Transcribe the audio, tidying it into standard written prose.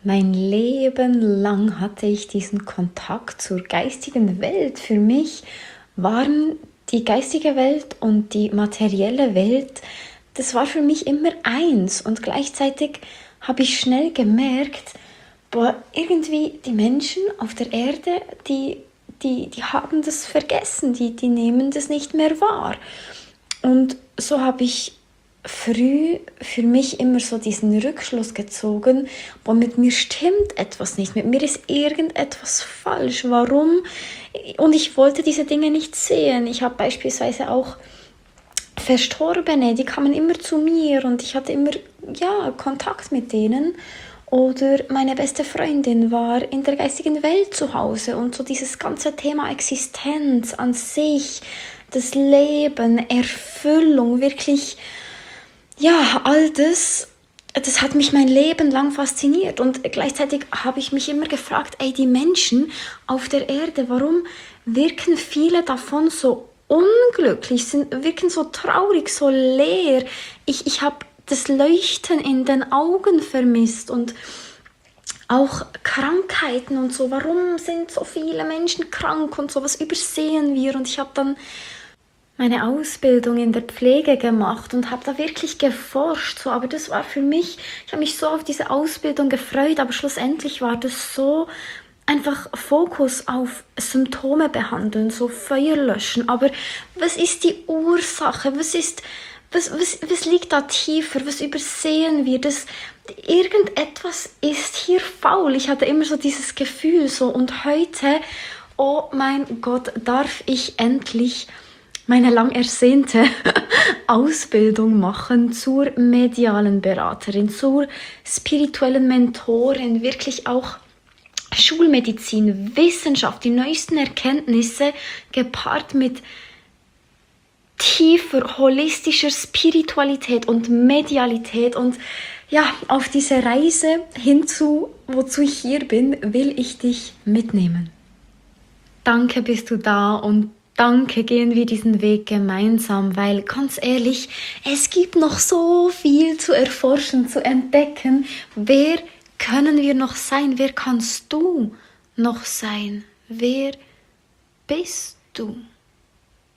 Mein Leben lang hatte ich diesen Kontakt zur geistigen Welt. Für mich waren die geistige Welt und die materielle Welt, das war für mich immer eins. Und gleichzeitig habe ich schnell gemerkt, boah, irgendwie die Menschen auf der Erde, die haben das vergessen, die nehmen das nicht mehr wahr. Und so habe ich früh für mich immer so diesen Rückschluss gezogen, boah, mit mir stimmt etwas nicht, mit mir ist irgendetwas falsch. Warum? Und ich wollte diese Dinge nicht sehen. Ich habe beispielsweise auch Verstorbene, die kamen immer zu mir und ich hatte immer Kontakt mit denen. Oder meine beste Freundin war in der geistigen Welt zu Hause und so dieses ganze Thema Existenz an sich, das Leben, Erfüllung, wirklich, ja, all das hat mich mein Leben lang fasziniert und gleichzeitig habe ich mich immer gefragt, ey, die Menschen auf der Erde, warum wirken viele davon so unglücklich, wirken so traurig, so leer. Ich habe das Leuchten in den Augen vermisst und auch Krankheiten und so. Warum sind so viele Menschen krank und so? Was übersehen wir? Und ich habe dann meine Ausbildung in der Pflege gemacht und habe da wirklich geforscht. So. Aber das war für mich, ich habe mich so auf diese Ausbildung gefreut, aber schlussendlich war das so einfach Fokus auf Symptome behandeln, so Feuer löschen. Aber was ist die Ursache? Was liegt da tiefer? Was übersehen wir? Irgendetwas ist hier faul. Ich hatte immer so dieses Gefühl so. Und heute, oh mein Gott, darf ich endlich meine lang ersehnte Ausbildung machen zur medialen Beraterin, zur spirituellen Mentorin, wirklich auch Schulmedizin, Wissenschaft, die neuesten Erkenntnisse gepaart mit tiefer, holistischer Spiritualität und Medialität. Und ja, auf diese Reise hinzu, wozu ich hier bin, will ich dich mitnehmen. Danke, bist du da und danke, gehen wir diesen Weg gemeinsam, weil ganz ehrlich, es gibt noch so viel zu erforschen, zu entdecken. Wer können wir noch sein? Wer kannst du noch sein? Wer bist du?